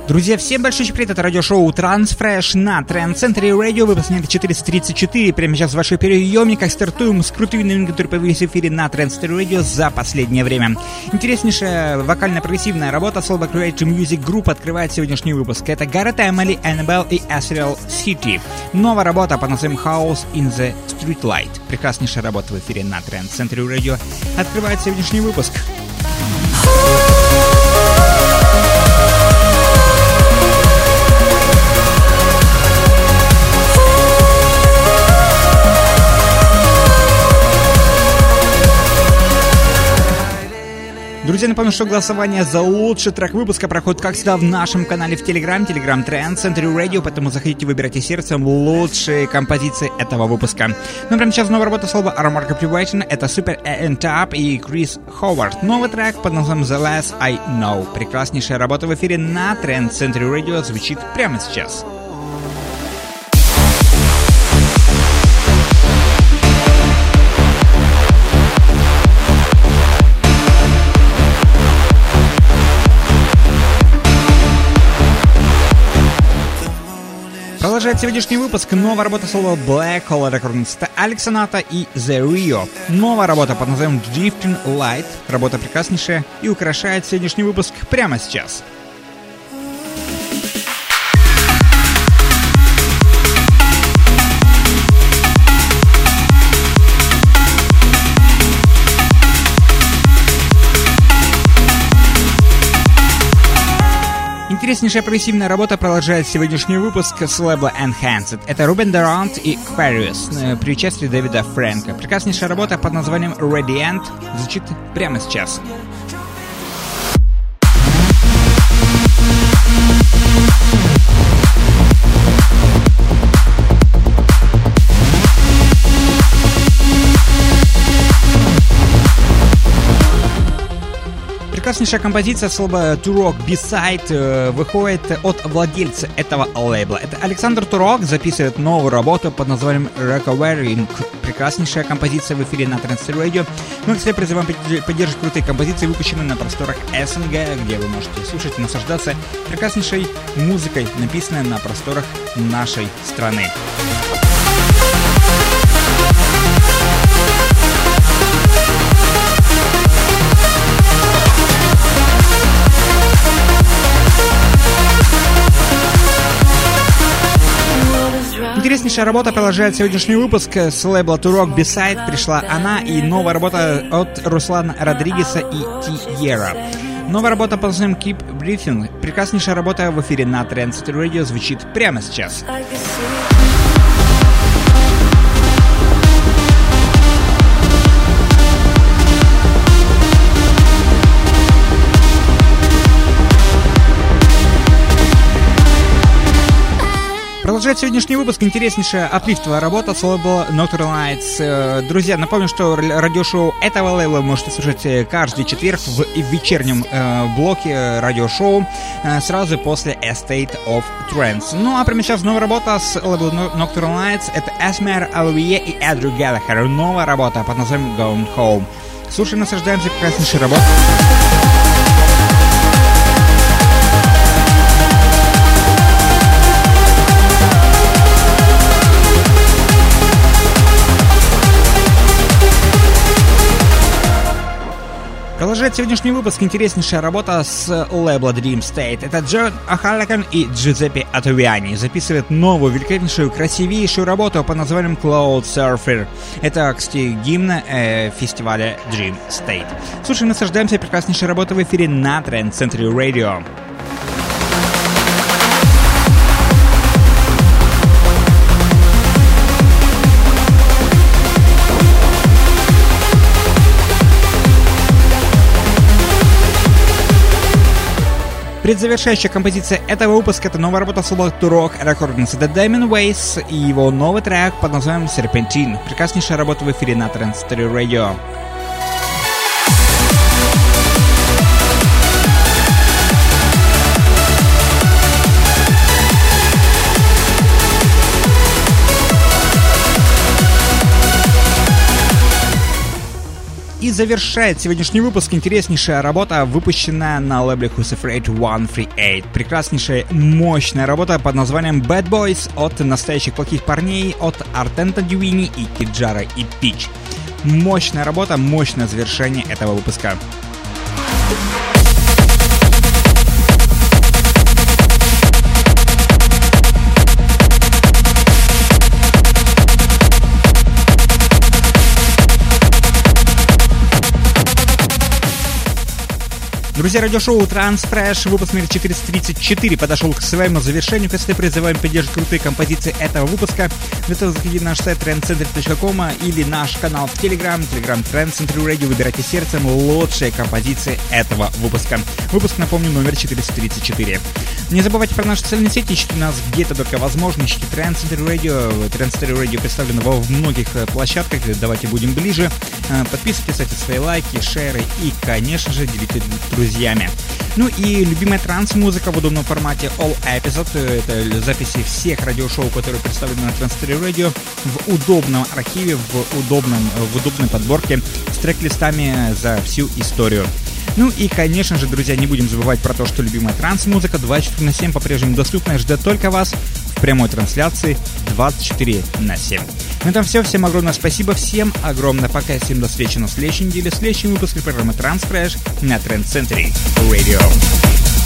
Друзья, всем большой привет, это радиошоу Transfresh на Тренд-центре радио, выпуск номер 434. Прямо сейчас в ваших приемниках стартуем с крутыми новинками, которые появились в эфире на Тренд-центре радио за последнее время. Интереснейшая вокально-прогрессивная работа Soul Creative Music Group открывает сегодняшний выпуск. Это Gareth Emily, Annabelle и Asriel City. Новая работа под названием House in the Streetlight. Прекраснейшая работа в эфире на Тренд-центре радио открывает сегодняшний выпуск. Друзья, напомню, что голосование за лучший трек выпуска проходит, как всегда, в нашем канале в Telegram Тренд Центр Радио, поэтому заходите, выбирайте сердцем лучшие композиции этого выпуска. Ну, прямо сейчас новая работа слова Remarkable Privation, это Super and Top и Крис Ховард. Новый трек под названием The Less I Know. Прекраснейшая работа в эфире на Тренд Центр Радио звучит прямо сейчас. Продолжает сегодняшний выпуск новая работа соло Black Hole Recordings. Это Алекс Аната и The Rio. Новая работа под названием Drifting Light. Работа прекраснейшая и украшает сегодняшний выпуск прямо сейчас. Интереснейшая прогрессивная работа продолжает сегодняшний выпуск с лейбла Enhanced. Это Рубен Дурант и Aquarius при участии Дэвида Фрэнка. Прекраснейшая работа под названием Radiant звучит прямо сейчас. Прекраснейшая композиция слова Turok B-Side выходит от владельца этого лейбла. Это Александр Турок записывает новую работу под названием Recovering. Прекраснейшая композиция в эфире на Transfer Radio. Мы, кстати, призываем поддерживать крутые композиции, выпущенные на просторах СНГ, где вы можете слушать и наслаждаться прекраснейшей музыкой, написанной на просторах нашей страны. Интереснейшая работа продолжает сегодняшний выпуск с лейбла Turok B-Side. Пришла она и новая работа от Руслана Родригеса и Тиера. Новая работа под названием Keep Breathing. Прекраснейшая работа в эфире на Trend City Radio звучит прямо сейчас. Продолжает сегодняшний выпуск интереснейшая аплифтовая работа с лейбла Nocturnal Nights. Друзья, напомню, что радиошоу этого лейбла вы можете слушать каждый четверг в вечернем блоке радиошоу сразу после A State of Trance. Ну а прямо сейчас новая работа с лейбла Nocturnal Nights. Это Esmer Alvie и Эдрю Галлахер. Новая работа под названием Going Home. Слушаем, наслаждаемся прекраснейшей работой. Продолжает сегодняшний выпуск интереснейшая работа с лейбла Dream State. Это Джон О'Халлиган и Джузеппе Атовиани записывают новую, великолепнейшую, красивейшую работу под названием Cloud Surfer. Это, кстати, гимн фестиваля Dream State. Слушаем, наслаждаемся прекраснейшей работой в эфире на Тренд Центре Radio. Предзавершающая композиция этого выпуска — это новая работа соло Turok Recordings. Это Damien Weiss и его новый трек под названием Serpentine. Прекраснейшая работа в эфире на Trend City Radio. из завершает сегодняшний выпуск интереснейшая работа, выпущенная на лейбле Who's Afraid 138. Прекраснейшая, мощная работа под названием Bad Boys от настоящих плохих парней, от Артента Дювини и Киджара и Пич. Мощная работа, мощное завершение этого выпуска. Друзья, радиошоу Transfresh, выпуск номер 434 подошел к своему завершению. Если призываем поддерживать крутые композиции этого выпуска, для этого заходите на наш сайт trendcenter.com или наш канал в Telegram Trend Center Radio. Выбирайте сердцем лучшие композиции этого выпуска. Выпуск, напомню, номер 434. Не забывайте про наши социальные сети, ищите нас где-то только возможно, ищите Trend Center Radio. Trend Center Radio представлено во многих площадках, давайте будем ближе. Подписывайтесь, ставьте свои лайки, шеры и, конечно же, делитесь друзьями. Ну и любимая транс-музыка в удобном формате All Episode. Это записи всех радиошоу, которые представлены на Trend Center Radio в удобном архиве, в удобной подборке с трек-листами за всю историю. Ну и, конечно же, друзья, не будем забывать про то, что любимая транс-музыка 24/7 по-прежнему доступна и ждет только вас в прямой трансляции 24/7. На этом все. Всем огромное спасибо. Всем огромное пока. Всем до встречи на следующей неделе. В следующем выпуске программы Transfresh на Trend Center Radio.